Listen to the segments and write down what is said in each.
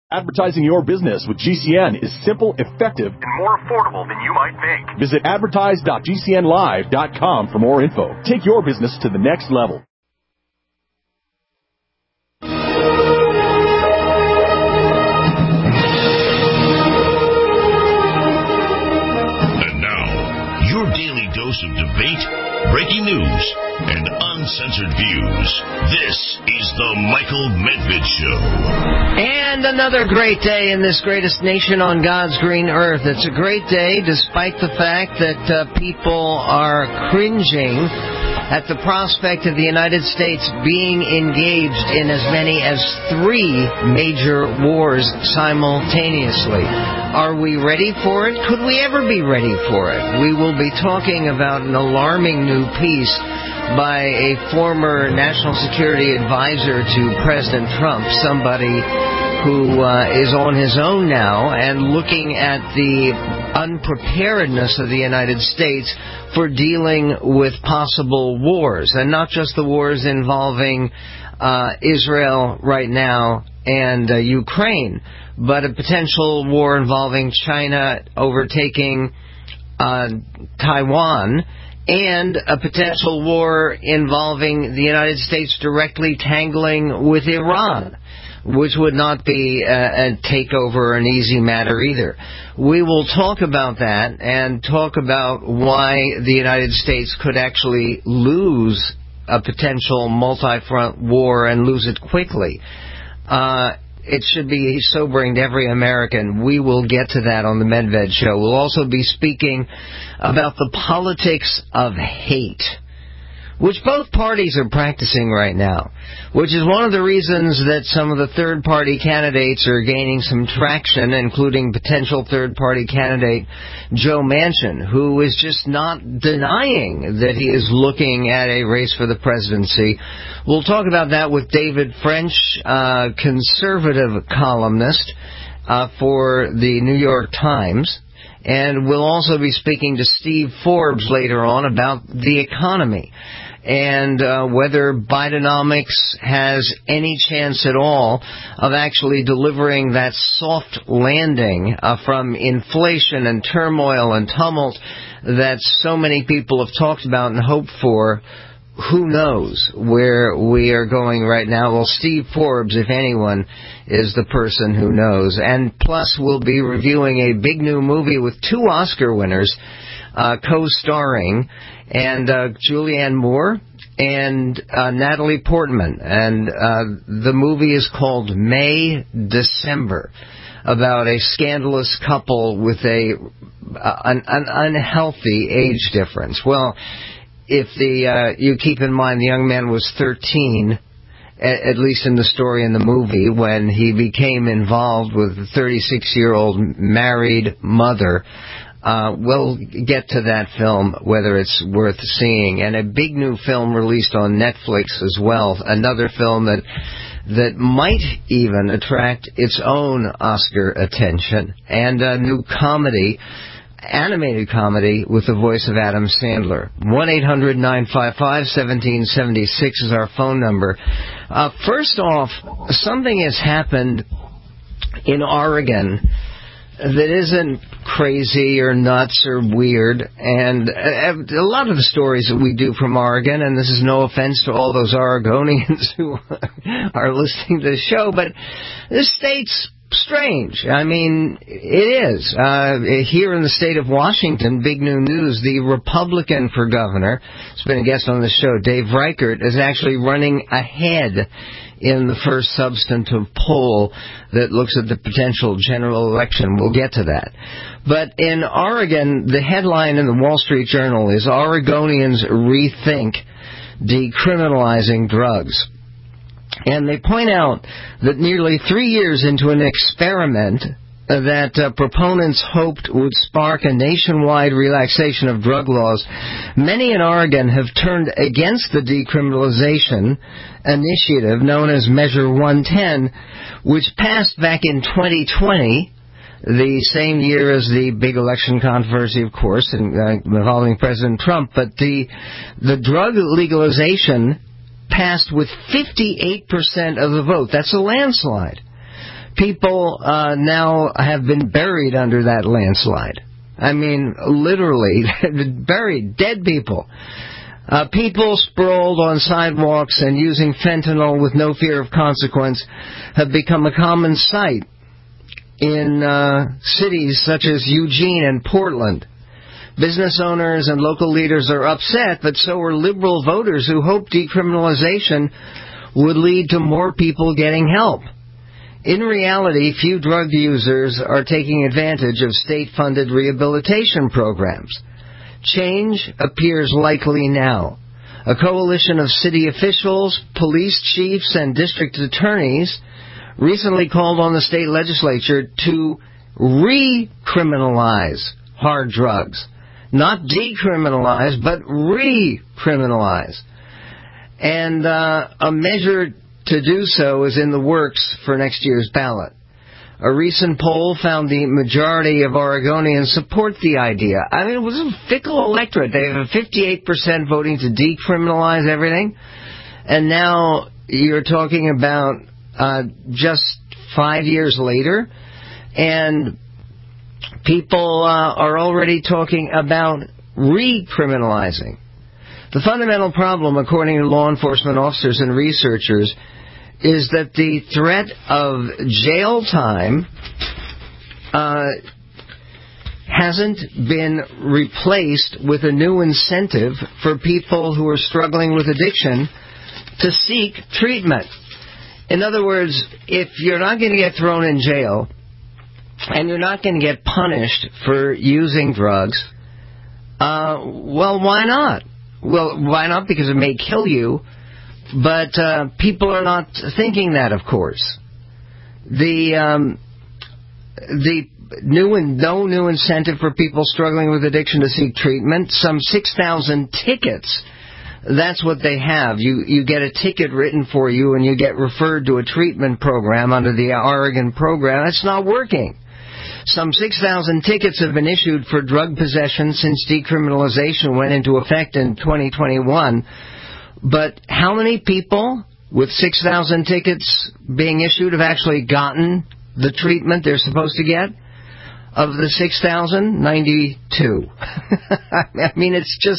Advertising your business with GCN is simple, effective, and more affordable than you might think. Visit advertise.gcnlive.com for more info. Take your business to the next level. And now, your daily dose of debate, breaking news, and uncensored views. This is the Michael Medved Show. And another great day in this greatest nation on God's green earth. It's a great day despite the fact that people are cringing at the prospect of the United States being engaged in as many as 3 major wars simultaneously. Are we ready for it? Could we ever be ready for it? We will be talking about an alarming new piece by a former national security advisor to President Trump, somebody who is on his own now and looking at the unpreparedness of the United States for dealing with possible wars, and not just the wars involving Israel right now and Ukraine, but a potential war involving China overtaking Taiwan, and a potential war involving the United States directly tangling with Iran, which would not be a takeover, an easy matter either. We will talk about that and talk about why the United States could actually lose a potential multi-front war and lose it quickly. It should be sobering to every American. We will get to that on the Medved Show. We'll also be speaking about the politics of hate, which both parties are practicing right now, which is one of the reasons that some of the third-party candidates are gaining some traction, including potential third-party candidate Joe Manchin, who is just not denying that he is looking at a race for the presidency. We'll talk about that with David French, conservative columnist for the New York Times. And we'll also be speaking to Steve Forbes later on about the economy and whether Bidenomics has any chance at all of actually delivering that soft landing from inflation and turmoil and tumult that so many people have talked about and hoped for. Who knows where we are going right now? Well, Steve Forbes, if anyone, is the person who knows. And plus, we'll be reviewing a big new movie with 2 Oscar winners co-starring, and Julianne Moore and Natalie Portman. And the movie is called May December, about a scandalous couple with an unhealthy age difference. Well, if you keep in mind the young man was 13, at least in the story in the movie, when he became involved with a 36-year-old married mother. We'll get to that film, whether it's worth seeing. And a big new film released on Netflix as well, another film that might even attract its own Oscar attention, and a new comedy, animated comedy with the voice of Adam Sandler. 1-800-955-1776 is our phone number. First off, something has happened in Oregon that isn't crazy or nuts or weird, and a lot of the stories that we do from Oregon, and this is no offense to all those Oregonians who are listening to the show, but this state's strange. I mean, it is. Here in the state of Washington, big new news, the Republican for governor, has been a guest on the show, Dave Reichert, is actually running ahead in the first substantive poll that looks at the potential general election. We'll get to that. But in Oregon, the headline in the Wall Street Journal is Oregonians Rethink Decriminalizing Drugs. And they point out that nearly 3 years into an experiment that proponents hoped would spark a nationwide relaxation of drug laws, many in Oregon have turned against the decriminalization initiative known as Measure 110, which passed back in 2020, the same year as the big election controversy, of course, involving President Trump. But the drug legalization passed with 58% of the vote. That's a landslide. people now have been buried under that landslide. I mean, literally, buried, dead people. People sprawled on sidewalks and using fentanyl with no fear of consequence have become a common sight in cities such as Eugene and Portland. Business owners and local leaders are upset, but so are liberal voters who hope decriminalization would lead to more people getting help. In reality, few drug users are taking advantage of state-funded rehabilitation programs. Change appears likely now. A coalition of city officials, police chiefs, and district attorneys recently called on the state legislature to recriminalize hard drugs. Not decriminalize, but recriminalize. And a measure to do so is in the works for next year's ballot. A recent poll found the majority of Oregonians support the idea. I mean, it was a fickle electorate. They have a 58% voting to decriminalize everything. And now you're talking about just 5 years later, and people are already talking about recriminalizing. The fundamental problem, according to law enforcement officers and researchers, is that the threat of jail time hasn't been replaced with a new incentive for people who are struggling with addiction to seek treatment. In other words, if you're not going to get thrown in jail and you're not going to get punished for using drugs, well, why not? Well, why not? Because it may kill you. But people are not thinking that, of course. The no new incentive for people struggling with addiction to seek treatment. Some 6,000 tickets. That's what they have. You get a ticket written for you, and you get referred to a treatment program under the Oregon program. That's not working. Some 6,000 tickets have been issued for drug possession since decriminalization went into effect in 2021. But how many people with 6,000 tickets being issued have actually gotten the treatment they're supposed to get? Of the 6,000, 92. I mean,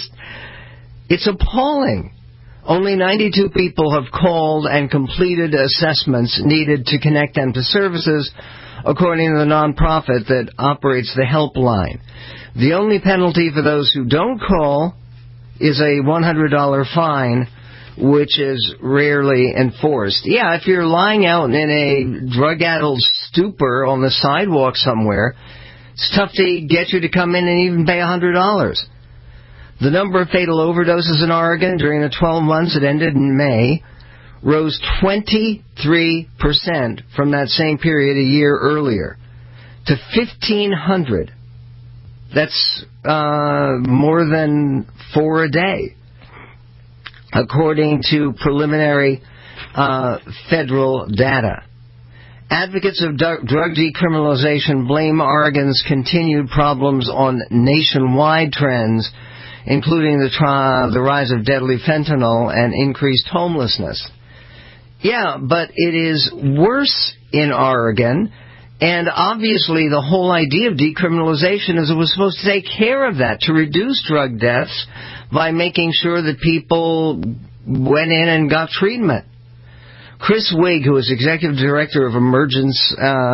it's appalling. Only 92 people have called and completed assessments needed to connect them to services, according to the nonprofit that operates the helpline. The only penalty for those who don't call is a $100 fine, which is rarely enforced. Yeah, if you're lying out in a drug-addled stupor on the sidewalk somewhere, it's tough to get you to come in and even pay $100. The number of fatal overdoses in Oregon during the 12 months that ended in May rose 23% from that same period a year earlier to 1,500. That's more than 4 a day, according to preliminary federal data. Advocates of drug decriminalization blame Oregon's continued problems on nationwide trends, including the rise of deadly fentanyl and increased homelessness. Yeah, but it is worse in Oregon. And obviously the whole idea of decriminalization is it was supposed to take care of that, to reduce drug deaths by making sure that people went in and got treatment. Chris Wigg, who is Executive Director of Emergency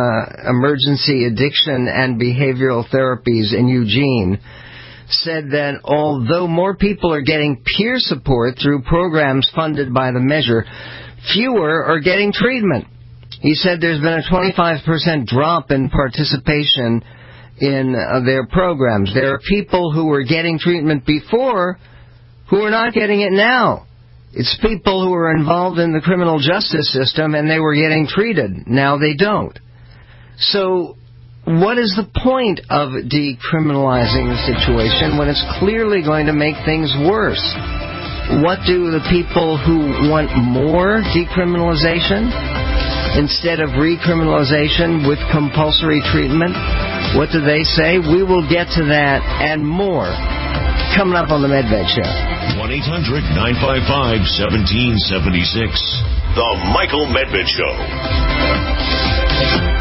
Addiction and Behavioral Therapies in Eugene, said that although more people are getting peer support through programs funded by the measure, fewer are getting treatment. He said there's been a 25% drop in participation in their programs. There are people who were getting treatment before who are not getting it now. It's people who were involved in the criminal justice system and they were getting treated. Now they don't. So what is the point of decriminalizing the situation when it's clearly going to make things worse? What do the people who want more decriminalization instead of recriminalization with compulsory treatment, what do they say? We will get to that and more coming up on the Medved Show. 1-800-955-1776. The Michael Medved Show.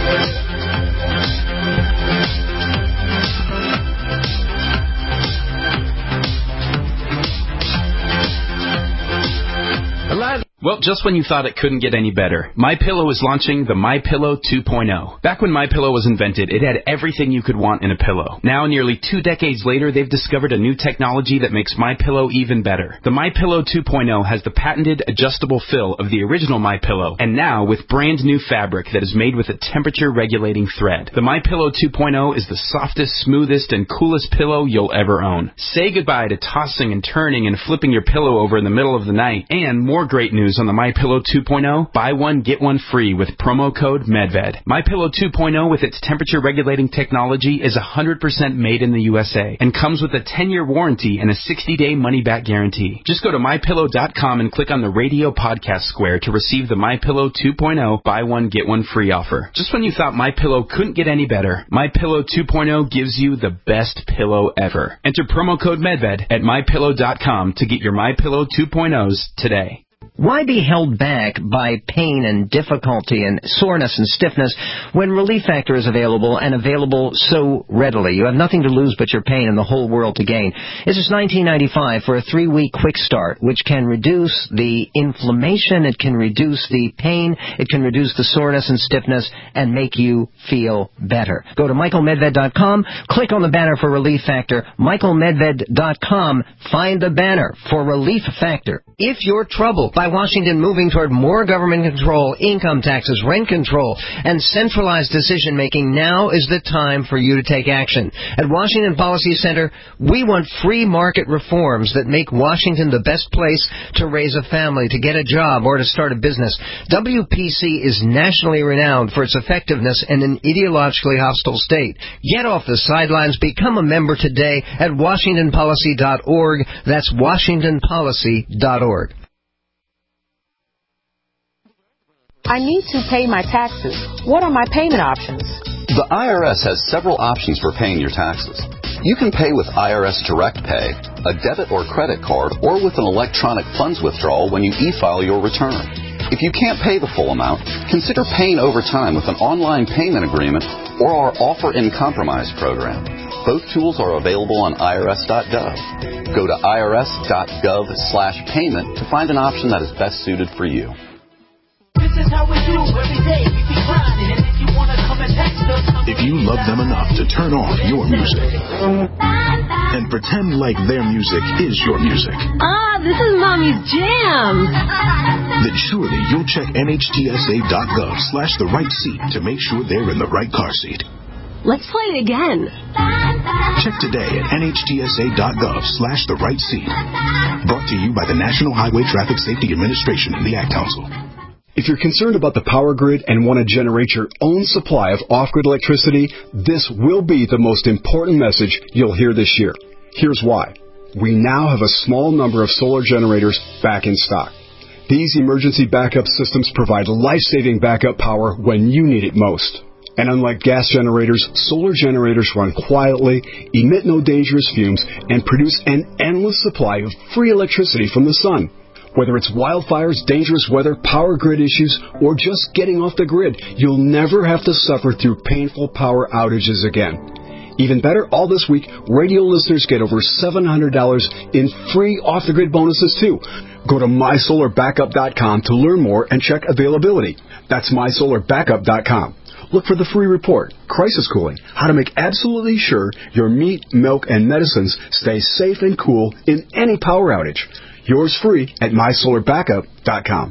Well, just when you thought it couldn't get any better, MyPillow is launching the MyPillow 2.0. Back when MyPillow was invented, it had everything you could want in a pillow. Now, nearly 2 decades later, they've discovered a new technology that makes MyPillow even better. The MyPillow 2.0 has the patented adjustable fill of the original MyPillow, and now with brand new fabric that is made with a temperature-regulating thread. The MyPillow 2.0 is the softest, smoothest, and coolest pillow you'll ever own. Say goodbye to tossing and turning and flipping your pillow over in the middle of the night. And more great news on the MyPillow 2.0, buy one, get one free with promo code MEDVED. MyPillow 2.0 with its temperature-regulating technology is 100% made in the USA and comes with a 10-year warranty and a 60-day money-back guarantee. Just go to MyPillow.com and click on the radio podcast square to receive the MyPillow 2.0 buy one, get one free offer. Just when you thought MyPillow couldn't get any better, MyPillow 2.0 gives you the best pillow ever. Enter promo code MEDVED at MyPillow.com to get your MyPillow 2.0s today. Why be held back by pain and difficulty and soreness and stiffness when Relief Factor is available and available so readily? You have nothing to lose but your pain and the whole world to gain. This is $19.95 for a 3-week quick start, which can reduce the inflammation, it can reduce the pain, it can reduce the soreness and stiffness, and make you feel better. Go to MichaelMedved.com, click on the banner for Relief Factor, MichaelMedved.com, find the banner for Relief Factor. If you're troubled by Washington moving toward more government control, income taxes, rent control, and centralized decision-making, now is the time for you to take action. At Washington Policy Center, we want free market reforms that make Washington the best place to raise a family, to get a job, or to start a business. WPC is nationally renowned for its effectiveness in an ideologically hostile state. Get off the sidelines. Become a member today at WashingtonPolicy.org. That's WashingtonPolicy.org. I need to pay my taxes. What are my payment options? The IRS has several options for paying your taxes. You can pay with IRS Direct Pay, a debit or credit card, or with an electronic funds withdrawal when you e-file your return. If you can't pay the full amount, consider paying over time with an online payment agreement or our Offer in Compromise program. Both tools are available on irs.gov. Go to irs.gov/payment to find an option that is best suited for you. This is how we do every day. We keep grinding, and if you want to come and text us, if you love them enough to turn off your music and pretend like their music is your music. This is Mommy's jam. Then surely you'll check NHTSA.gov/the right seat to make sure they're in the right car seat. Let's play it again. Check today at NHTSA.gov/the right seat. Brought to you by the National Highway Traffic Safety Administration and the Ad Council. If you're concerned about the power grid and want to generate your own supply of off-grid electricity, this will be the most important message you'll hear this year. Here's why. We now have a small number of solar generators back in stock. These emergency backup systems provide life-saving backup power when you need it most. And unlike gas generators, solar generators run quietly, emit no dangerous fumes, and produce an endless supply of free electricity from the sun. Whether it's wildfires, dangerous weather, power grid issues, or just getting off the grid, you'll never have to suffer through painful power outages again. Even better, all this week, radio listeners get over $700 in free off-the-grid bonuses, too. Go to MySolarBackup.com to learn more and check availability. That's MySolarBackup.com. Look for the free report, Crisis Cooling, how to make absolutely sure your meat, milk, and medicines stay safe and cool in any power outage. Yours free at MySolarBackup.com.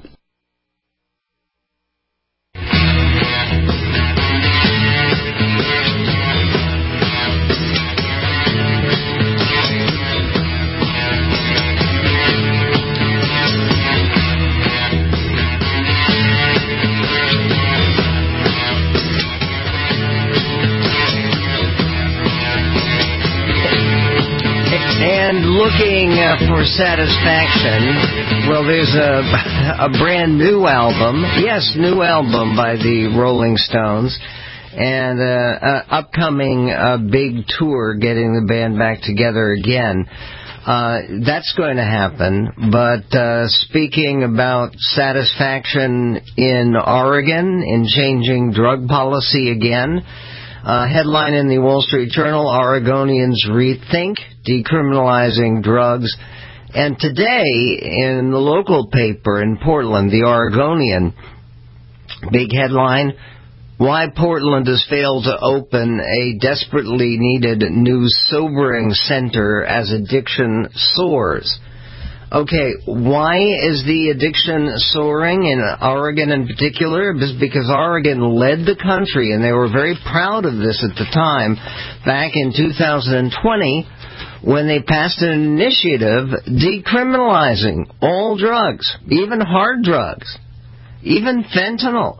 And looking for satisfaction, well, there's a brand new album. Yes, new album by the Rolling Stones. And upcoming big tour getting the band back together again. That's going to happen. But speaking about satisfaction in Oregon in changing drug policy again, headline in the Wall Street Journal, Oregonians rethink decriminalizing drugs. And today, in the local paper in Portland, the Oregonian, big headline, why Portland has failed to open a desperately needed new sobering center as addiction soars. Okay, why is the addiction soaring in Oregon in particular? It's because Oregon led the country, and they were very proud of this at the time, back in 2020, when they passed an initiative decriminalizing all drugs, even hard drugs, even fentanyl.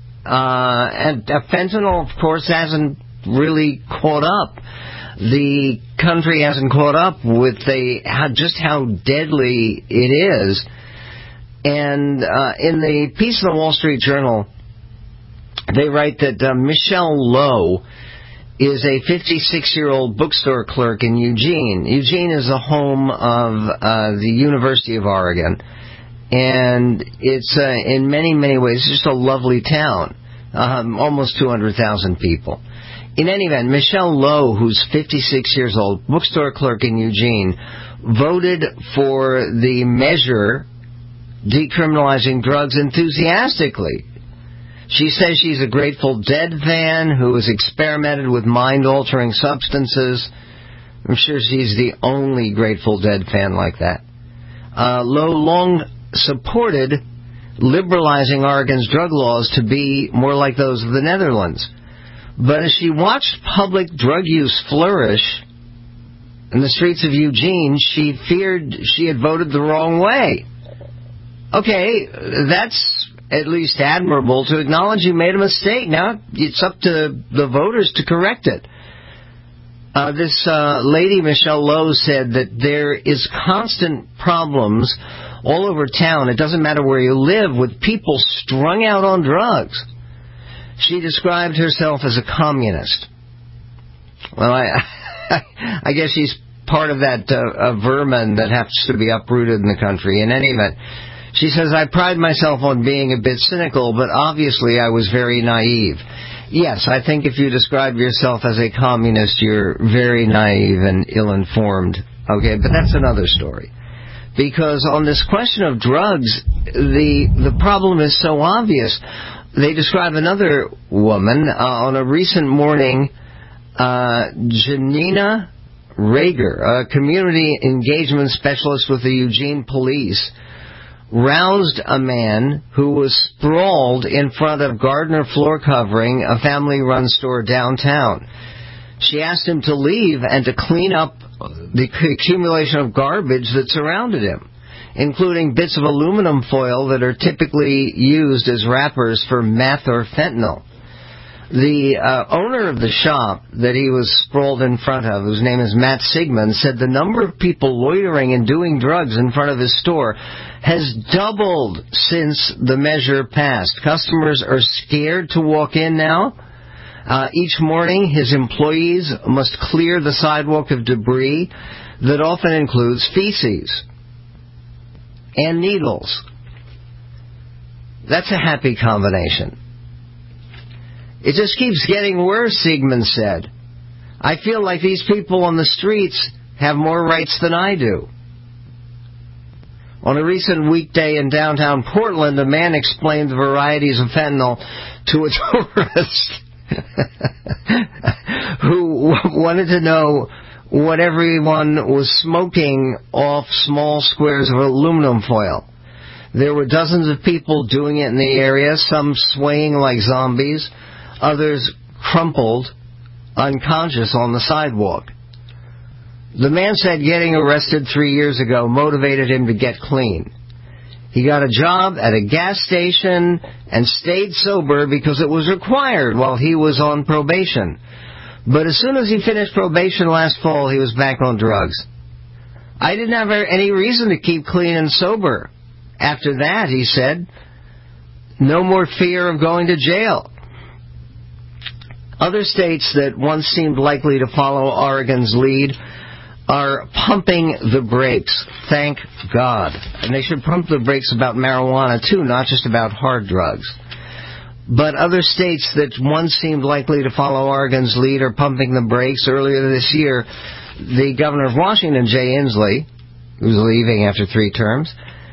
And fentanyl, of course, hasn't really caught up. The country hasn't caught up with just how deadly it is. And in the piece in the Wall Street Journal, they write that Michelle Lowe is a 56-year-old bookstore clerk in Eugene. Eugene is the home of the University of Oregon. And it's, in many, many ways, just a lovely town. Almost 200,000 people. In any event, Michelle Lowe, who's 56 years old, bookstore clerk in Eugene, voted for the measure decriminalizing drugs enthusiastically. She says she's a Grateful Dead fan who has experimented with mind-altering substances. I'm sure she's the only Grateful Dead fan like that. Lowe long supported liberalizing Oregon's drug laws to be more like those of the Netherlands. But as she watched public drug use flourish in the streets of Eugene, she feared she had voted the wrong way. Okay, that's at least admirable to acknowledge you made a mistake. Now it's up to the voters to correct it. This lady, Michelle Lowe, said that there is constant problems all over town. It doesn't matter where you live, with people strung out on drugs. She described herself as a communist. Well, I guess she's part of that vermin that has to be uprooted in the country. In any event, she says, I pride myself on being a bit cynical, but obviously I was very naive. Yes, I think if you describe yourself as a communist, you're very naive and ill-informed. Okay, but that's another story. Because on this question of drugs, the problem is so obvious. They describe another woman on a recent morning, Janina Rager, a community engagement specialist with the Eugene Police, roused a man who was sprawled in front of Gardner Floor Covering, a family-run store downtown. She asked him to leave and to clean up the accumulation of garbage that surrounded him, including bits of aluminum foil that are typically used as wrappers for meth or fentanyl. The owner of the shop that he was sprawled in front of, whose name is Matt Sigmund, said the number of people loitering and doing drugs in front of his store has doubled since the measure passed. Customers are scared to walk in now. Each morning, his employees must clear the sidewalk of debris that often includes feces and needles. That's a happy combination. It just keeps getting worse, Sigmund said. I feel like these people on the streets have more rights than I do. On a recent weekday in downtown Portland, a man explained the varieties of fentanyl to a tourist who wanted to know what everyone was smoking off small squares of aluminum foil. There were dozens of people doing it in the area, some swaying like zombies, others crumpled, unconscious on the sidewalk. The man said getting arrested 3 years ago motivated him to get clean. He got a job at a gas station and stayed sober because it was required while he was on probation. But as soon as he finished probation last fall, he was back on drugs. I didn't have any reason to keep clean and sober. After that, he said, no more fear of going to jail. Other states that once seemed likely to follow Oregon's lead are pumping the brakes. Thank God. And they should pump the brakes about marijuana, too, not just about hard drugs. But other states that once seemed likely to follow Oregon's lead are pumping the brakes. Earlier this year, the governor of Washington, Jay Inslee, who's leaving after 3 terms,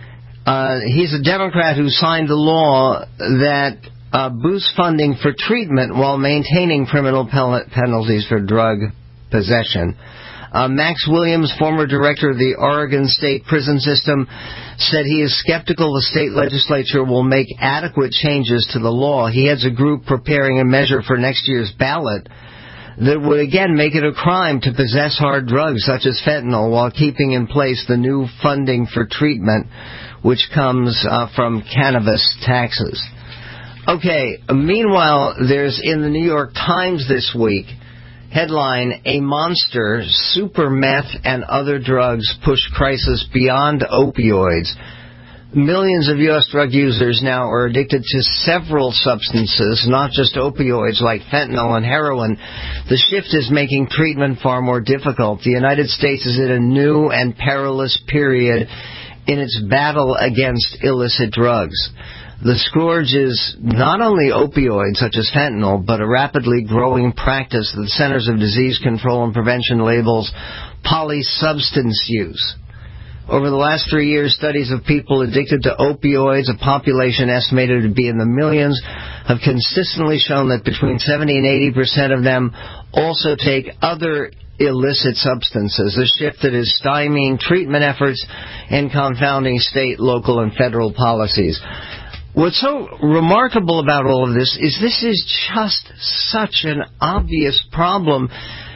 he's a Democrat who signed a law that boosts funding for treatment while maintaining criminal penalties for drug possession. Max Williams, former director of the Oregon State Prison System, said he is skeptical the state legislature will make adequate changes to the law. He heads a group preparing a measure for next year's ballot that would again make it a crime to possess hard drugs such as fentanyl while keeping in place the new funding for treatment, which comes from cannabis taxes. Okay, meanwhile, there's in the New York Times this week, headline, "A monster, super meth and other drugs push crisis beyond opioids." Millions of U.S. drug users now are addicted to several substances, not just opioids like fentanyl and heroin. The shift is making treatment far more difficult. The United States is in a new and perilous period in its battle against illicit drugs. The scourge is not only opioids such as fentanyl, but a rapidly growing practice that the Centers of Disease Control and Prevention labels polysubstance use. Over the last 3 years, studies of people addicted to opioids, a population estimated to be in the millions, have consistently shown that between 70 and 80% of them also take other illicit substances, a shift that is stymieing treatment efforts and confounding state, local, and federal policies. What's so remarkable about all of this is just such an obvious problem,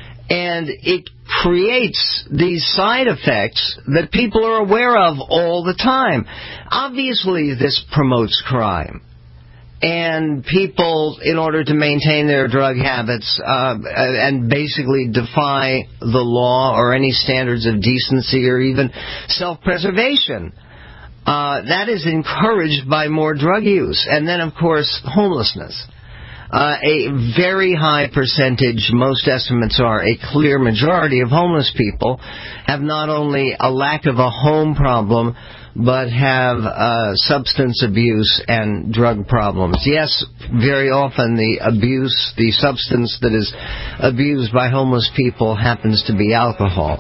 and it creates these side effects that people are aware of all the time. Obviously, this promotes crime. And people, in order to maintain their drug habits and basically defy the law or any standards of decency or even self-preservation, that is encouraged by more drug use. And then, of course, homelessness. A very high percentage, most estimates are a clear majority of homeless people have not only a lack of a home problem, but have substance abuse and drug problems. Yes, very often the substance that is abused by homeless people happens to be alcohol.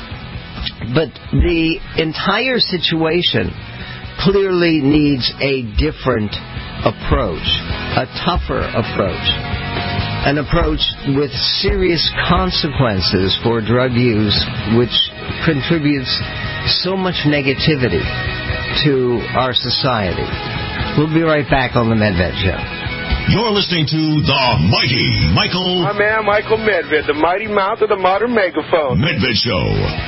But the entire situation clearly needs a different approach, a tougher approach, an approach with serious consequences for drug use, which contributes so much negativity to our society. We'll be right back on the Medved Show. You're listening to the mighty Michael... My man, Michael Medved, the mighty mouth of the modern megaphone. Medved Show.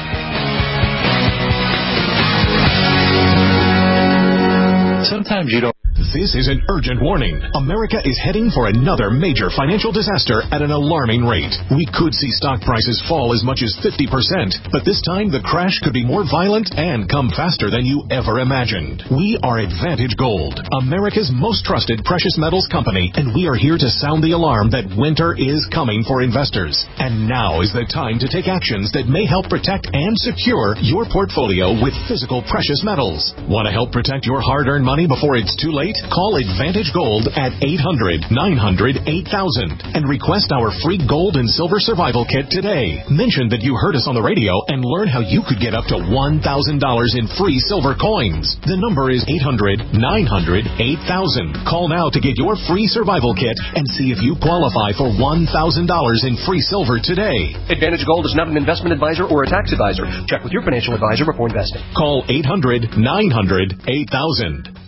Sometimes you don't... This is an urgent warning. America is heading for another major financial disaster at an alarming rate. We could see stock prices fall as much as 50%, but this time the crash could be more violent and come faster than you ever imagined. We are Advantage Gold, America's most trusted precious metals company, and we are here to sound the alarm that winter is coming for investors. And now is the time to take actions that may help protect and secure your portfolio with physical precious metals. Want to help protect your hard-earned money before it's too late? Call Advantage Gold at 800-900-8000 and request our free gold and silver survival kit today. Mention that you heard us on the radio and learn how you could get up to $1,000 in free silver coins. The number is 800-900-8000. Call now to get your free survival kit and see if you qualify for $1,000 in free silver today. Advantage Gold is not an investment advisor or a tax advisor. Check with your financial advisor before investing. Call 800-900-8000.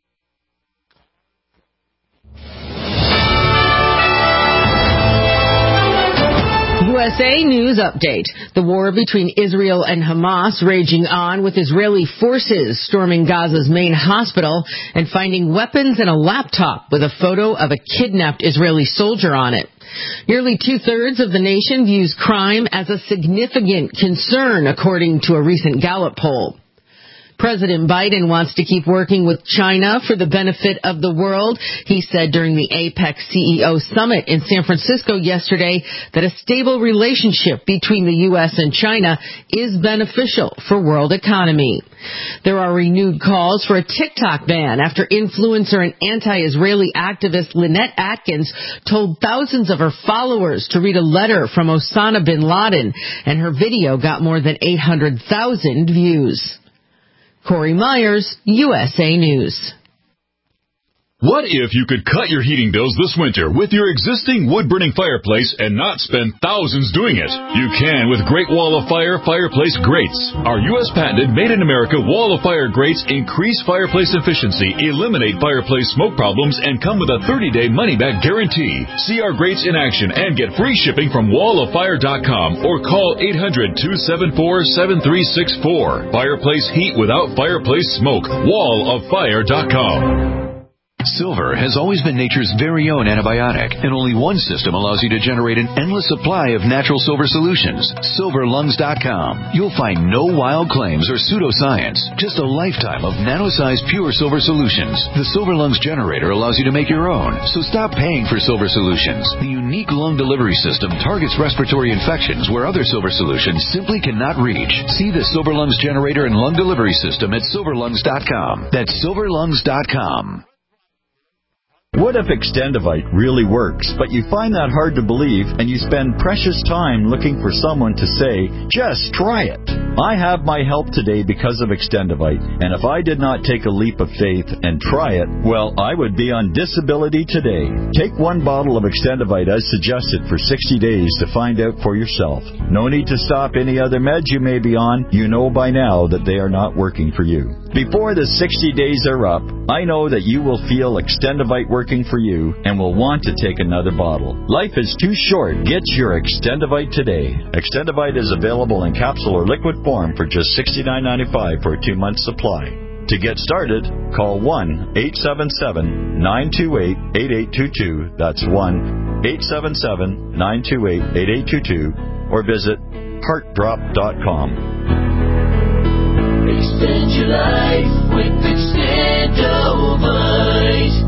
USA News Update. The war between Israel and Hamas raging on, with Israeli forces storming Gaza's main hospital and finding weapons and a laptop with a photo of a kidnapped Israeli soldier on it. Nearly 2/3 of the nation views crime as a significant concern, according to a recent Gallup poll. President Biden wants to keep working with China for the benefit of the world. He said during the APEC CEO summit in San Francisco yesterday that a stable relationship between the U.S. and China is beneficial for world economy. There are renewed calls for a TikTok ban after influencer and anti-Israeli activist Lynette Atkins told thousands of her followers to read a letter from Osama bin Laden, and her video got more than 800,000 views. Corey Myers, USA News. What if you could cut your heating bills this winter with your existing wood-burning fireplace and not spend thousands doing it? You can with Great Wall of Fire fireplace grates. Our U.S. patented made-in-America Wall of Fire grates increase fireplace efficiency, eliminate fireplace smoke problems, and come with a 30-day money-back guarantee. See our grates in action and get free shipping from walloffire.com or call 800-274-7364. Fireplace heat without fireplace smoke. walloffire.com. Silver has always been nature's very own antibiotic, and only one system allows you to generate an endless supply of natural silver solutions. SilverLungs.com. You'll find no wild claims or pseudoscience, just a lifetime of nano-sized pure silver solutions. The Silver Lungs generator allows you to make your own, so stop paying for silver solutions. The unique lung delivery system targets respiratory infections where other silver solutions simply cannot reach. See the Silver Lungs generator and lung delivery system at SilverLungs.com. That's SilverLungs.com. What if Extendivite really works, but you find that hard to believe and you spend precious time looking for someone to say, just try it? I have my help today because of Extendivite, and if I did not take a leap of faith and try it, well, I would be on disability today. Take one bottle of Extendivite as suggested for 60 days to find out for yourself. No need to stop any other meds you may be on. You know by now that they are not working for you. Before the 60 days are up, I know that you will feel Extendivite working for you and will want to take another bottle. Life is too short. Get your Extendivite today. Extendivite is available in capsule or liquid form for just $69.95 for a 2-month supply. To get started, call 1-877-928-8822. That's 1-877-928-8822 or visit heartdrop.com. Extend your life with Extendivite.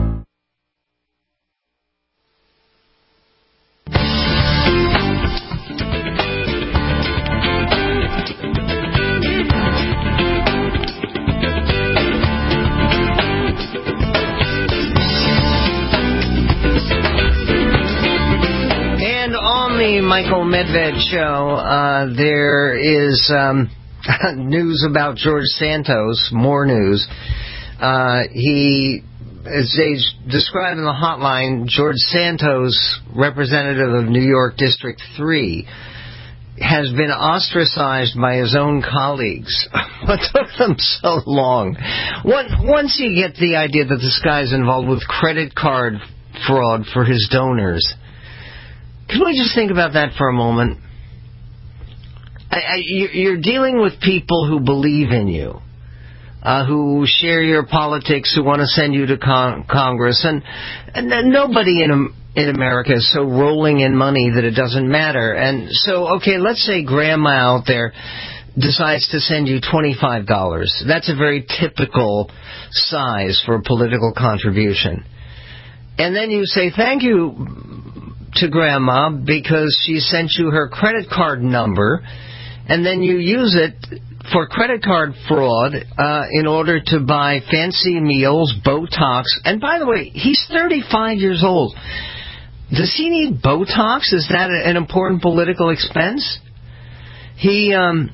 And on the Michael Medved show, there is news about George Santos, more news. He, as they described in the hotline, George Santos, representative of New York District 3, has been ostracized by his own colleagues. What took them so long? Once you get the idea that this guy's involved with credit card fraud for his donors, can we just think about that for a moment? You're dealing with people who believe in you, who share your politics, who want to send you to Congress, and nobody in America is so rolling in money that it doesn't matter. And so, okay, let's say Grandma out there decides to send you $25. That's a very typical size for a political contribution. And then you say thank you to Grandma because she sent you her credit card number, and then you use it for credit card fraud in order to buy fancy meals, Botox. And by the way, he's 35 years old. Does he need Botox? Is that an important political expense? He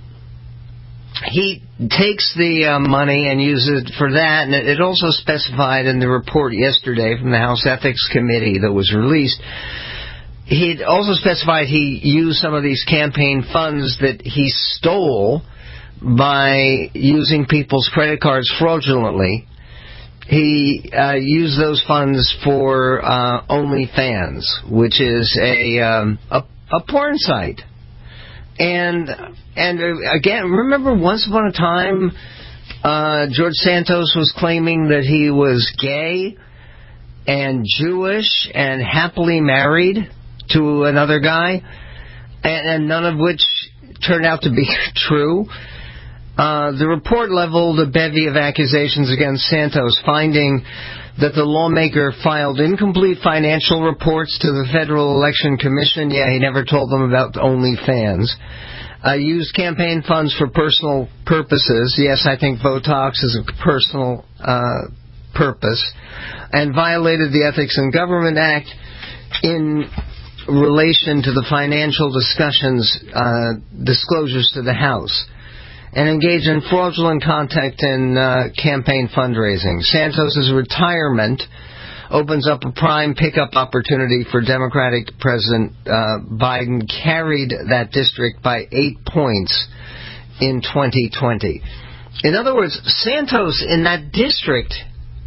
takes the money and uses it for that, and it also specified in the report yesterday from the House Ethics Committee that was released. He also specified he used some of these campaign funds that he stole by using people's credit cards fraudulently. He used those funds for OnlyFans, which is a porn site. And again, remember once upon a time, George Santos was claiming that he was gay and Jewish and happily married to another guy, and none of which turned out to be true. The report leveled a bevy of accusations against Santos, finding that the lawmaker filed incomplete financial reports to the Federal Election Commission. Yeah, he never told them about OnlyFans. Used campaign funds for personal purposes. Yes, I think Botox is a personal purpose. And violated the Ethics in Government Act in relation to the financial disclosures to the House. And engage in fraudulent contact and campaign fundraising. Santos's retirement opens up a prime pickup opportunity for Democratic President Biden. Carried that district by 8 points in 2020. In other words, Santos in that district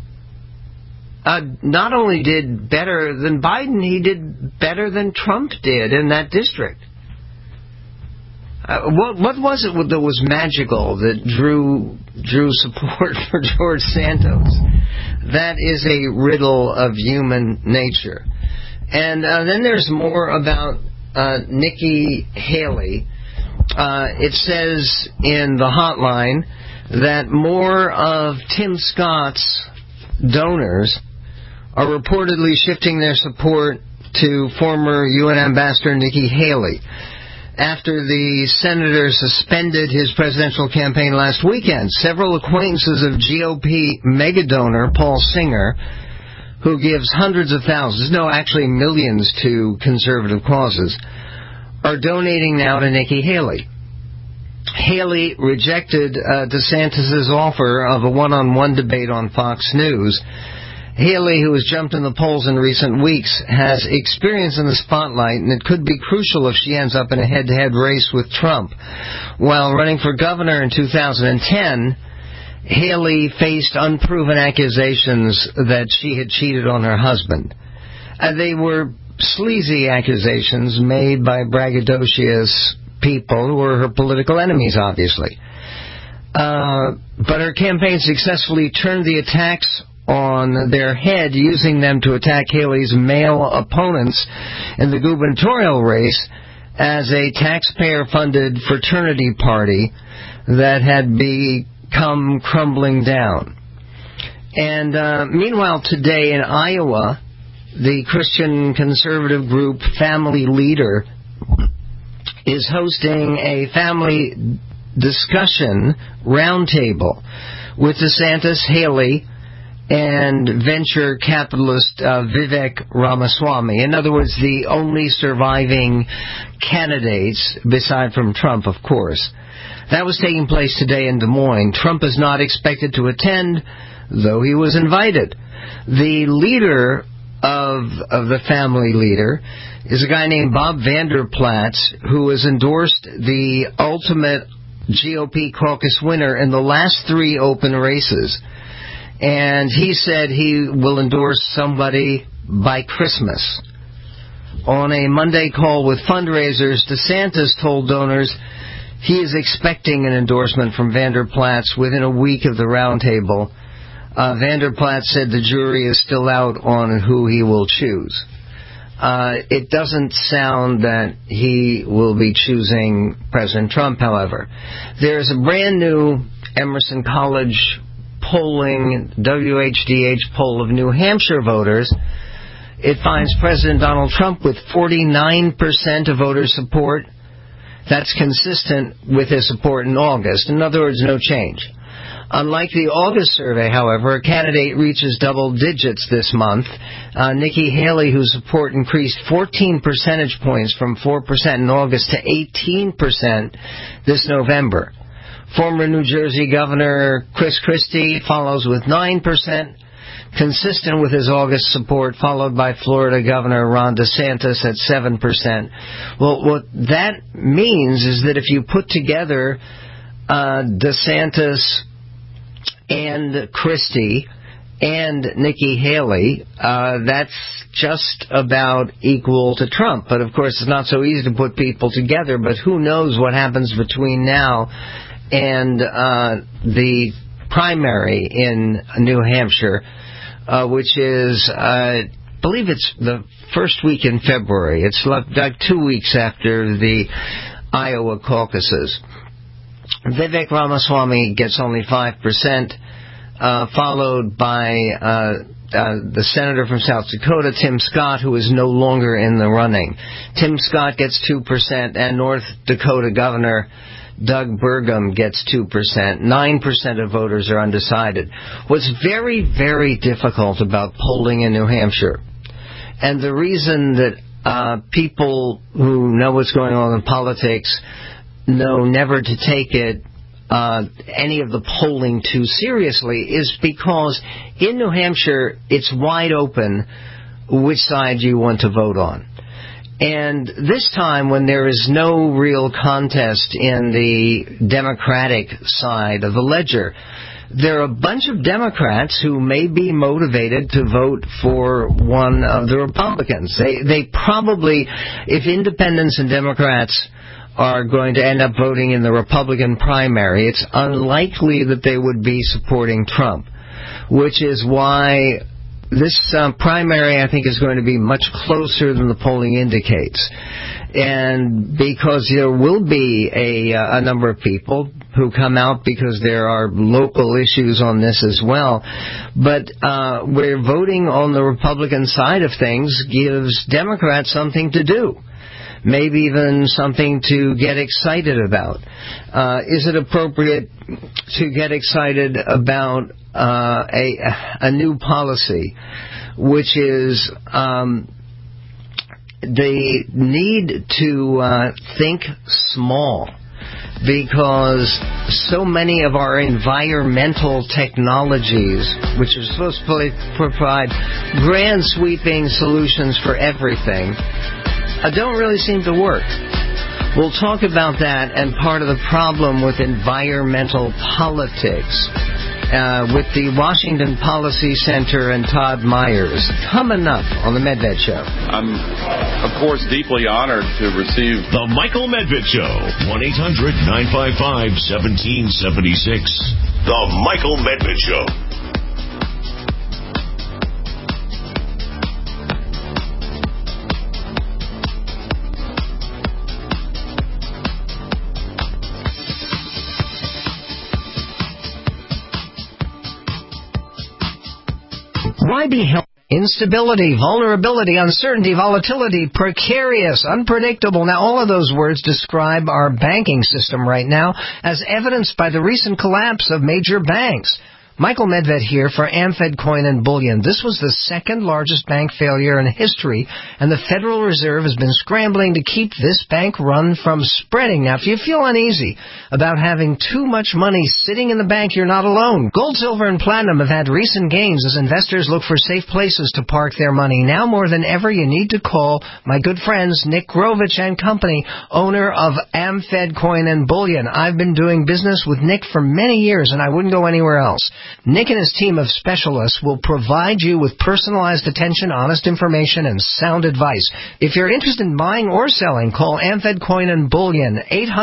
not only did better than Biden, he did better than Trump did in that district. What was it that was magical that drew support for George Santos? That is a riddle of human nature. And then there's more about Nikki Haley. It says in the hotline that more of Tim Scott's donors are reportedly shifting their support to former UN Ambassador Nikki Haley after the senator suspended his presidential campaign last weekend. Several acquaintances of GOP megadonor Paul Singer, who gives hundreds of thousands, no, actually millions to conservative causes, are donating now to Nikki Haley. Haley rejected DeSantis' offer of a one-on-one debate on Fox News. Haley, who has jumped in the polls in recent weeks, has experience in the spotlight, and it could be crucial if she ends up in a head-to-head race with Trump. While running for governor in 2010, Haley faced unproven accusations that she had cheated on her husband. They were sleazy accusations made by braggadocious people who were her political enemies, obviously. But her campaign successfully turned the attacks on their head, using them to attack Haley's male opponents in the gubernatorial race as a taxpayer-funded fraternity party that had become crumbling down. And meanwhile, today in Iowa, the Christian conservative group Family Leader is hosting a family discussion roundtable with DeSantis, Haley, and venture capitalist Vivek Ramaswamy. In other words, the only surviving candidates, beside from Trump, of course. That was taking place today in Des Moines. Trump is not expected to attend, though he was invited. The leader of the Family Leader is a guy named Bob Vander Plaats, who has endorsed the ultimate GOP caucus winner in the last 3 open races. And he said he will endorse somebody by Christmas. On a Monday call with fundraisers, DeSantis told donors he is expecting an endorsement from Vander Plaats within a week of the roundtable. Vander Plaats said the jury is still out on who he will choose. It doesn't sound that he will be choosing President Trump, however. There's a brand new Emerson College polling, WHDH poll of New Hampshire voters. It finds President Donald Trump with 49% of voter support. That's consistent with his support in August. In other words, no change. Unlike the August survey, however, a candidate reaches double digits this month. Nikki Haley, whose support increased 14 percentage points from 4% in August to 18% this November. Former New Jersey Governor Chris Christie follows with 9%, consistent with his August support, followed by Florida Governor Ron DeSantis at 7%. Well, what that means is that if you put together DeSantis and Christie and Nikki Haley, that's just about equal to Trump. But, of course, it's not so easy to put people together, but who knows what happens between now and the primary in New Hampshire, which is, I believe it's the first week in February. It's like 2 weeks after the Iowa caucuses. Vivek Ramaswamy gets only 5%, followed by the senator from South Dakota, Tim Scott, who is no longer in the running. Tim Scott gets 2%, and North Dakota Governor Doug Burgum gets 2%. 9% of voters are undecided. What's very, very difficult about polling in New Hampshire, and the reason that people who know what's going on in politics know never to take any of the polling too seriously, is because in New Hampshire it's wide open which side you want to vote on. And this time, when there is no real contest in the Democratic side of the ledger, there are a bunch of Democrats who may be motivated to vote for one of the Republicans. They probably, if independents and Democrats are going to end up voting in the Republican primary, it's unlikely that they would be supporting Trump, which is why this primary, I think, is going to be much closer than the polling indicates. And because there will be a number of people who come out because there are local issues on this as well. But we're voting on the Republican side of things gives Democrats something to do. Maybe even something to get excited about. Is it appropriate to get excited about a new policy, which is the need to think small? Because so many of our environmental technologies, which are supposed to provide grand sweeping solutions for everything, don't really seem to work. We'll talk about that and part of the problem with environmental politics with the Washington Policy Center and Todd Myers. Coming up on the Medved Show. I'm, of course, deeply honored to receive The Michael Medved Show. 1-800-955-1776. The Michael Medved Show. Why be held? Instability, vulnerability, uncertainty, volatility, precarious, unpredictable. Now, all of those words describe our banking system right now, as evidenced by the recent collapse of major banks. Michael Medved here for AmFed Coin and Bullion. This was the second largest bank failure in history, and the Federal Reserve has been scrambling to keep this bank run from spreading. Now, if you feel uneasy about having too much money sitting in the bank, you're not alone. Gold, silver, and platinum have had recent gains as investors look for safe places to park their money. Now more than ever, you need to call my good friends Nick Grovich and Company, owner of AmFed Coin and Bullion. I've been doing business with Nick for many years, and I wouldn't go anywhere else. Nick and his team of specialists will provide you with personalized attention, honest information, and sound advice. If you're interested in buying or selling, call AmFed Coin and Bullion,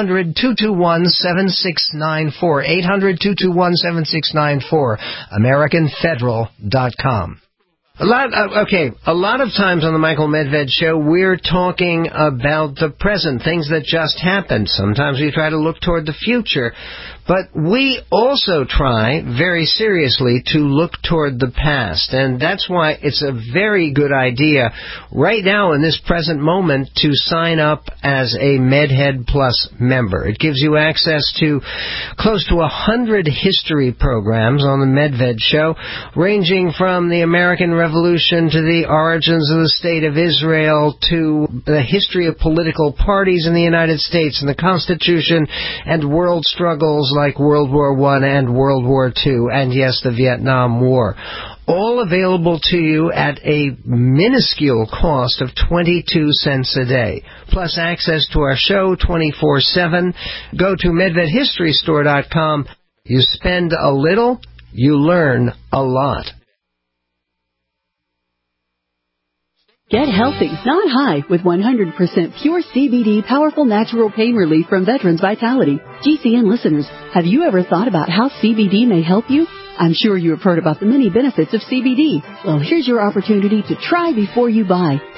800-221-7694, 800-221-7694, AmericanFederal.com. A lot of times on the Michael Medved Show, we're talking about the present, things that just happened. Sometimes we try to look toward the future. But we also try, very seriously, to look toward the past. And that's why it's a very good idea right now in this present moment to sign up as a MedHead Plus member. It gives you access to close to 100 history programs on the Medved Show, ranging from the American Revolution to the origins of the State of Israel to the history of political parties in the United States and the Constitution and world struggles like World War I and World War II, and yes, the Vietnam War. All available to you at a minuscule cost of 22 cents a day. Plus access to our show 24/7. Go to MedvedHistoryStore.com. You spend a little, you learn a lot. Get healthy, not high, with 100% pure CBD powerful natural pain relief from Veterans Vitality. GCN listeners, have you ever thought about how CBD may help you? I'm sure you have heard about the many benefits of CBD. Well, here's your opportunity to try before you buy.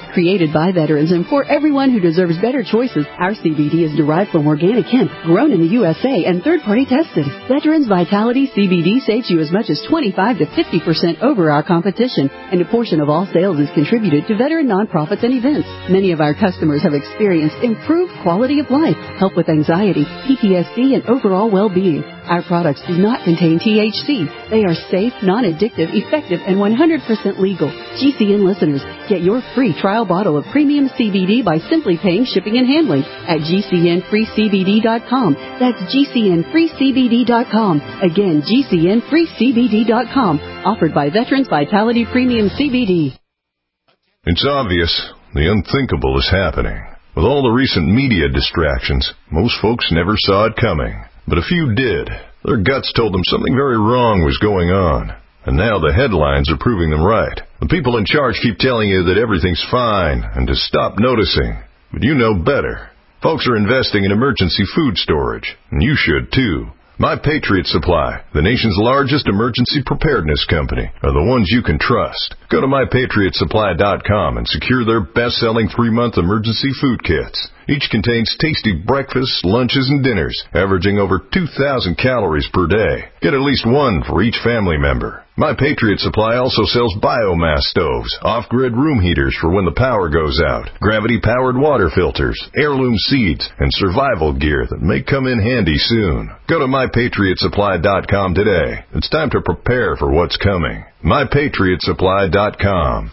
Created by veterans and for everyone who deserves better choices, our CBD is derived from organic hemp, grown in the USA and third-party tested. Veterans Vitality CBD saves you as much as 25 to 50% over our competition, and a portion of all sales is contributed to veteran nonprofits and events. Many of our customers have experienced improved quality of life, help with anxiety, PTSD, and overall well-being. Our products do not contain THC. They are safe, non-addictive, effective, and 100% legal. GCN listeners, get your free trial bottle of premium CBD by simply paying shipping and handling at GCNFreeCBD.com. That's GCNFreeCBD.com. Again, GCNFreeCBD.com. Offered by Veterans Vitality Premium CBD. It's obvious. The unthinkable is happening. With all the recent media distractions, most folks never saw it coming. But a few did. Their guts told them something very wrong was going on. And now the headlines are proving them right. The people in charge keep telling you that everything's fine and to stop noticing. But you know better. Folks are investing in emergency food storage, and you should too. My Patriot Supply, the nation's largest emergency preparedness company, are the ones you can trust. Go to MyPatriotSupply.com and secure their best-selling 3-month emergency food kits. Each contains tasty breakfasts, lunches, and dinners, averaging over 2,000 calories per day. Get at least one for each family member. My Patriot Supply also sells biomass stoves, off-grid room heaters for when the power goes out, gravity-powered water filters, heirloom seeds, and survival gear that may come in handy soon. Go to MyPatriotSupply.com today. It's time to prepare for what's coming. MyPatriotSupply.com.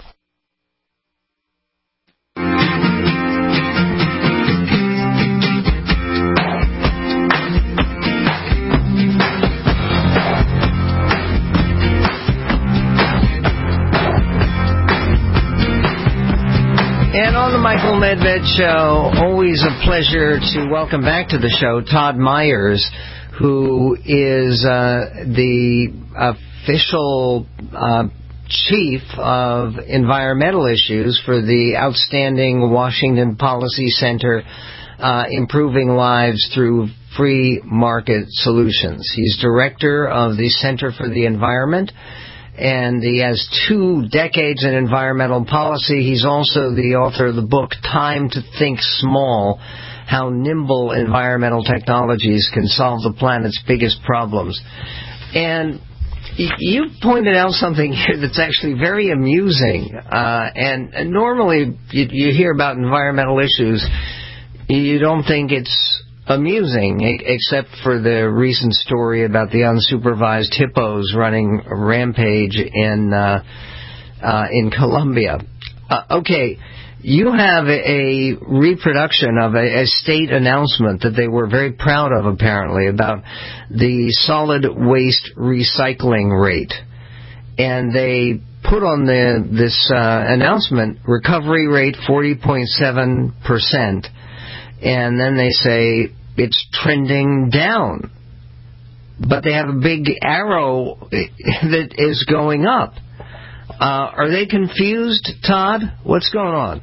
And on the Michael Medved Show, always a pleasure to welcome back to the show Todd Myers, who is the official chief of environmental issues for the outstanding Washington Policy Center, Improving Lives Through Free Market Solutions. He's director of the Center for the Environment, and he has 2 decades in environmental policy. He's also the author of the book Time to Think Small, How Nimble Environmental Technologies Can Solve the Planet's Biggest Problems. And you pointed out something here that's actually very amusing. And normally you hear about environmental issues, you don't think it's amusing, except for the recent story about the unsupervised hippos running a rampage in Colombia. Okay, you have a reproduction of a state announcement that they were very proud of, apparently, about the solid waste recycling rate. And they put on this announcement, recovery rate 40.7%. And then they say it's trending down. But they have a big arrow that is going up. Are they confused, Todd? What's going on?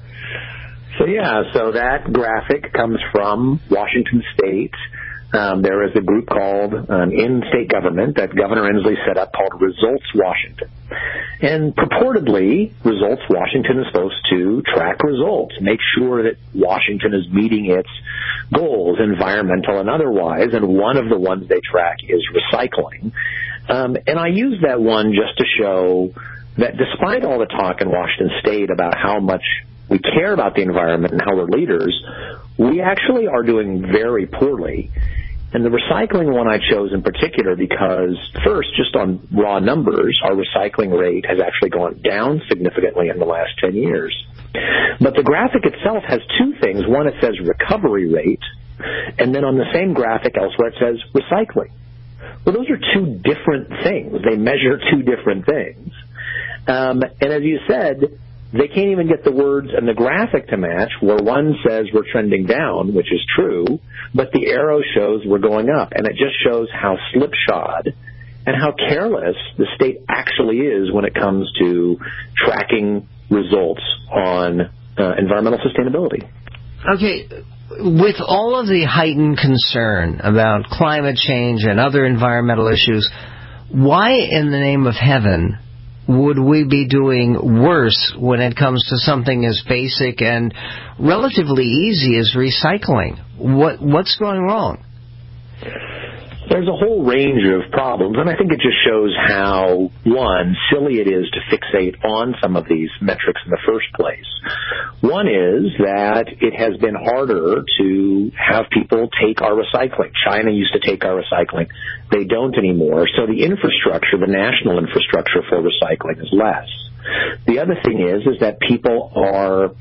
So that graphic comes from Washington State. There is a group called in state government that Governor Inslee set up called Results Washington. And purportedly, Results Washington is supposed to track results, make sure that Washington is meeting its goals, environmental and otherwise, and one of the ones they track is recycling. And I use that one just to show that despite all the talk in Washington State about how much we care about the environment and how we're leaders, we actually are doing very poorly. And the recycling one I chose in particular because, first, just on raw numbers, our recycling rate has actually gone down significantly in the last 10 years. But the graphic itself has 2 things. One, it says recovery rate, and then on the same graphic elsewhere it says recycling. Well, those are 2 different things. They measure 2 different things. And as you said, they can't even get the words and the graphic to match, where one says we're trending down, which is true, but the arrow shows we're going up. And it just shows how slipshod and how careless the state actually is when it comes to tracking results on environmental sustainability. Okay, with all of the heightened concern about climate change and other environmental issues, why in the name of heaven would we be doing worse when it comes to something as basic and relatively easy as recycling? What's going wrong? There's a whole range of problems, and I think it just shows how, one, silly it is to fixate on some of these metrics in the first place. One is that it has been harder to have people take our recycling. China used to take our recycling. They don't anymore. So the infrastructure, the national infrastructure for recycling is less. The other thing is that people are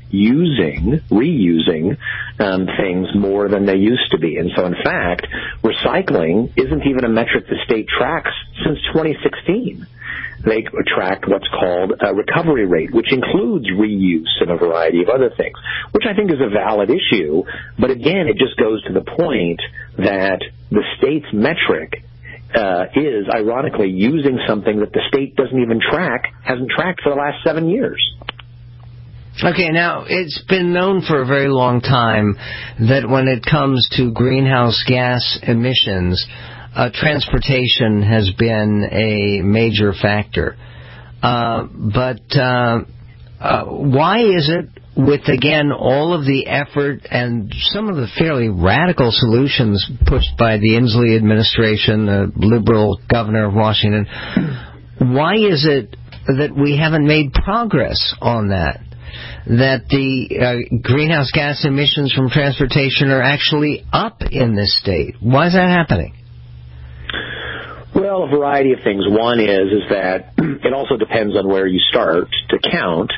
reusing things more than they used to be. And so, in fact, recycling isn't even a metric the state tracks since 2016. They tracked what's called a recovery rate, which includes reuse and a variety of other things, which I think is a valid issue. But again, it just goes to the point that the state's metric is, ironically, using something that the state doesn't even hasn't tracked for the last 7 years. Okay, now, it's been known for a very long time that when it comes to greenhouse gas emissions, transportation has been a major factor. But why is it, with, again, all of the effort and some of the fairly radical solutions pushed by the Inslee administration, the liberal governor of Washington, why is it that we haven't made progress on that? That the greenhouse gas emissions from transportation are actually up in this state? Why is that happening? Well, a variety of things. One is that it also depends on where you start to count.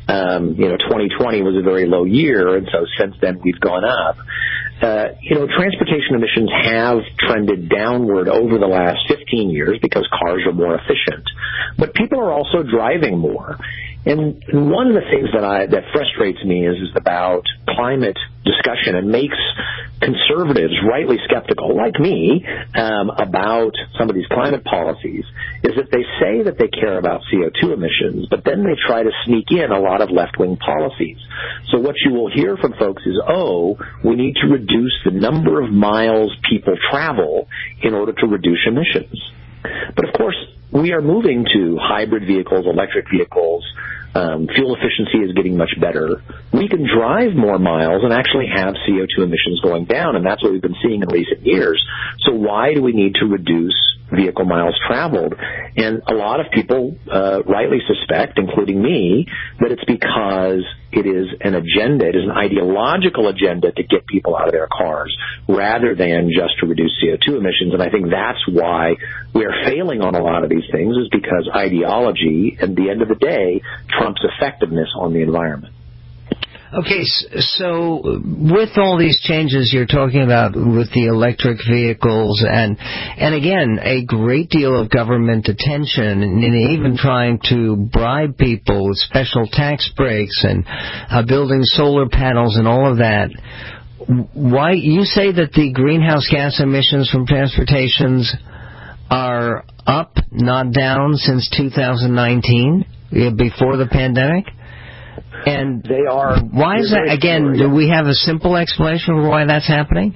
2020 was a very low year, and so since then we've gone up. Transportation emissions have trended downward over the last 15 years because cars are more efficient. But people are also driving more. And one of the things that frustrates me is about climate discussion and makes conservatives rightly skeptical, like me, about some of these climate policies, is that they say that they care about CO2 emissions, but then they try to sneak in a lot of left-wing policies. So what you will hear from folks is, we need to reduce the number of miles people travel in order to reduce emissions. But of course, we are moving to hybrid vehicles, electric vehicles. Fuel efficiency is getting much better. We can drive more miles and actually have CO2 emissions going down, and that's what we've been seeing in recent years. So why do we need to reduce vehicle miles traveled? And a lot of people rightly suspect, including me, that it's because it is an agenda, it is an ideological agenda to get people out of their cars rather than just to reduce CO2 emissions. And I think that's why we're failing on a lot of these things, is because ideology, at the end of the day, trumps effectiveness on the environment. Okay, so with all these changes you're talking about with the electric vehicles and again, a great deal of government attention and even trying to bribe people with special tax breaks and building solar panels and all of that, why you say that the greenhouse gas emissions from transportations are up, not down, since 2019, before the pandemic? And they are. Why is that? Again, do we have a simple explanation for why that's happening?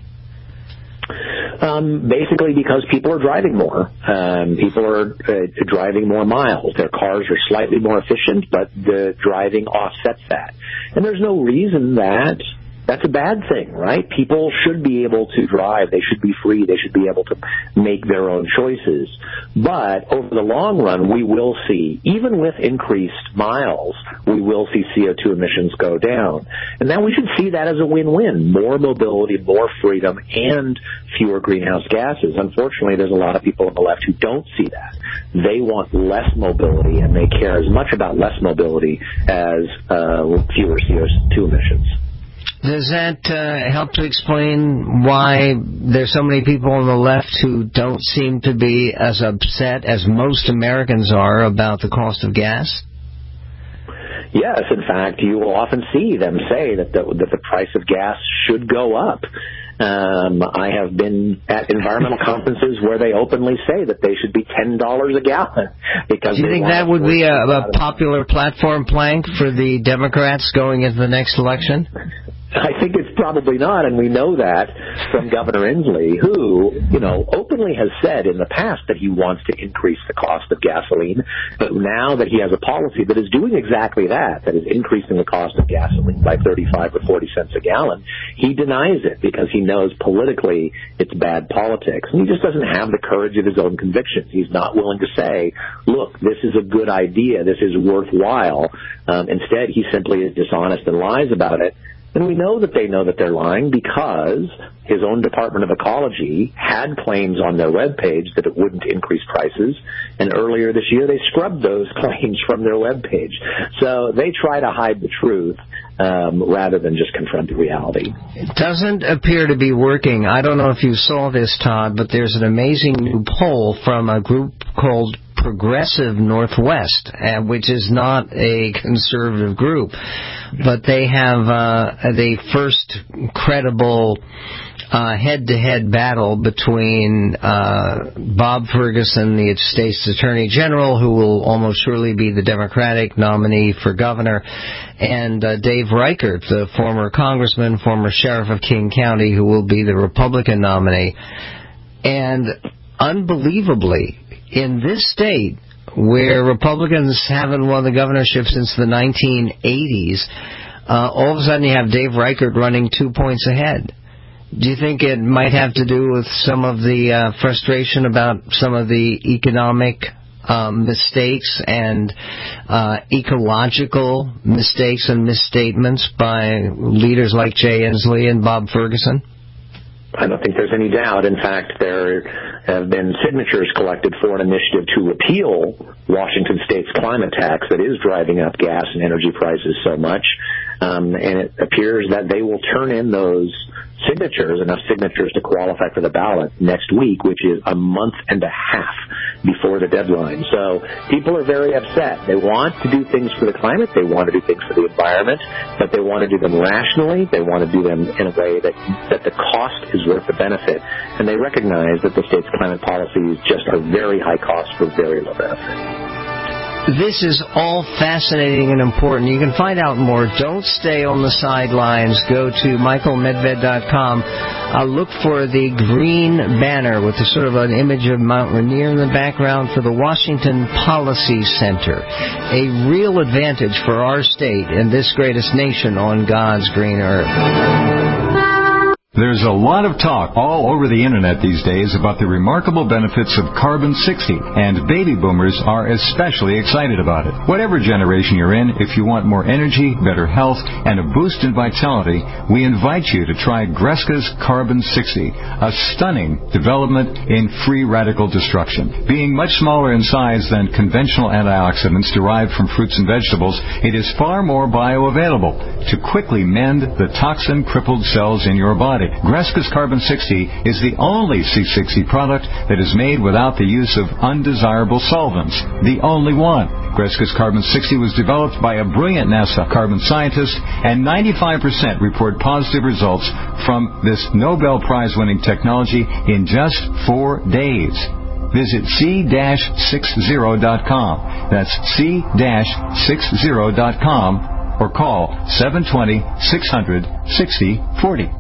Basically because people are driving more. People are driving more miles. Their cars are slightly more efficient, but the driving offsets that. And there's no reason that's a bad thing, right? People should be able to drive. They should be free. They should be able to make their own choices. But over the long run, we will see, even with increased miles, we will see CO2 emissions go down. And now we should see that as a win-win. More mobility, more freedom, and fewer greenhouse gases. Unfortunately, there's a lot of people on the left who don't see that. They want less mobility, and they care as much about less mobility as fewer CO2 emissions. Does that help to explain why there's so many people on the left who don't seem to be as upset as most Americans are about the cost of gas? Yes, in fact, you will often see them say that the price of gas should go up. I have been at environmental conferences where they openly say that they should be $10 a gallon. Because do you think that would be a popular platform plank for the Democrats going into the next election? I think it's probably not, and we know that from Governor Inslee, who, openly has said in the past that he wants to increase the cost of gasoline, but now that he has a policy that is doing exactly that is increasing the cost of gasoline by 35 or 40 cents a gallon, he denies it because he knows politically it's bad politics. And he just doesn't have the courage of his own convictions. He's not willing to say, look, this is a good idea, this is worthwhile. Instead, he simply is dishonest and lies about it. And we know that they know that they're lying because his own Department of Ecology had claims on their webpage that it wouldn't increase prices, and earlier this year they scrubbed those claims from their webpage. So they try to hide the truth rather than just confront the reality. It doesn't appear to be working. I don't know if you saw this, Todd, but there's an amazing new poll from a group called Progressive Northwest, which is not a conservative group, but they have the first credible head-to-head battle between Bob Ferguson, the State's Attorney General, who will almost surely be the Democratic nominee for governor, and Dave Reichert, the former congressman, former sheriff of King County, who will be the Republican nominee. And unbelievably, in this state, where Republicans haven't won the governorship since the 1980s, all of a sudden you have Dave Reichert running 2 points ahead. Do you think it might have to do with some of the frustration about some of the economic mistakes and ecological mistakes and misstatements by leaders like Jay Inslee and Bob Ferguson? I don't think there's any doubt. In fact, there have been signatures collected for an initiative to repeal Washington State's climate tax that is driving up gas and energy prices so much. And it appears that they will turn in those signatures, enough signatures to qualify for the ballot next week, which is a month and a half before the deadline. So people are very upset. They want to do things for the climate. They want to do things for the environment, but they want to do them rationally. They want to do them in a way that the cost is worth the benefit. And they recognize that the state's climate policies just are very high cost for very low benefit. This is all fascinating and important. You can find out more. Don't stay on the sidelines. Go to michaelmedved.com. Look for the green banner with a sort of an image of Mount Rainier in the background for the Washington Policy Center. A real advantage for our state and this greatest nation on God's green earth. There's a lot of talk all over the internet these days about the remarkable benefits of Carbon-60, and baby boomers are especially excited about it. Whatever generation you're in, if you want more energy, better health, and a boost in vitality, we invite you to try Greska's Carbon-60, a stunning development in free radical destruction. Being much smaller in size than conventional antioxidants derived from fruits and vegetables, it is far more bioavailable to quickly mend the toxin-crippled cells in your body. Greska's Carbon-60 is the only C60 product that is made without the use of undesirable solvents. The only one. Greska's Carbon-60 was developed by a brilliant NASA carbon scientist, and 95% report positive results from this Nobel Prize-winning technology in just 4 days. Visit c-60.com. That's c-60.com or call 720-600-6040.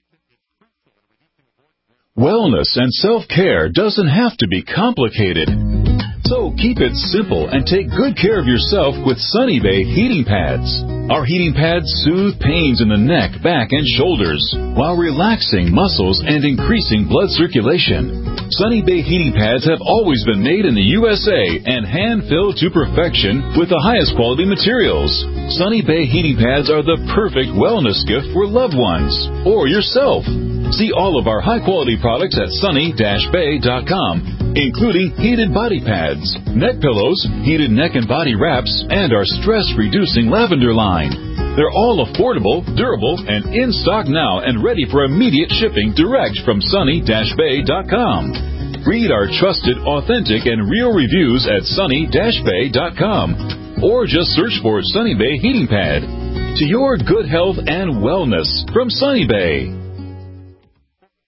Wellness and self-care doesn't have to be complicated. So keep it simple and take good care of yourself with Sunny Bay heating pads. Our heating pads soothe pains in the neck, back, and shoulders while relaxing muscles and increasing blood circulation. Sunny Bay heating pads have always been made in the USA and hand-filled to perfection with the highest quality materials. Sunny Bay heating pads are the perfect wellness gift for loved ones or yourself. See all of our high-quality products at sunny-bay.com, including heated body pads, neck pillows, heated neck and body wraps, and our stress-reducing lavender line. They're all affordable, durable, and in stock now and ready for immediate shipping direct from sunny-bay.com. Read our trusted, authentic, and real reviews at sunny-bay.com, or just search for Sunny Bay Heating Pad. To your good health and wellness from Sunny Bay.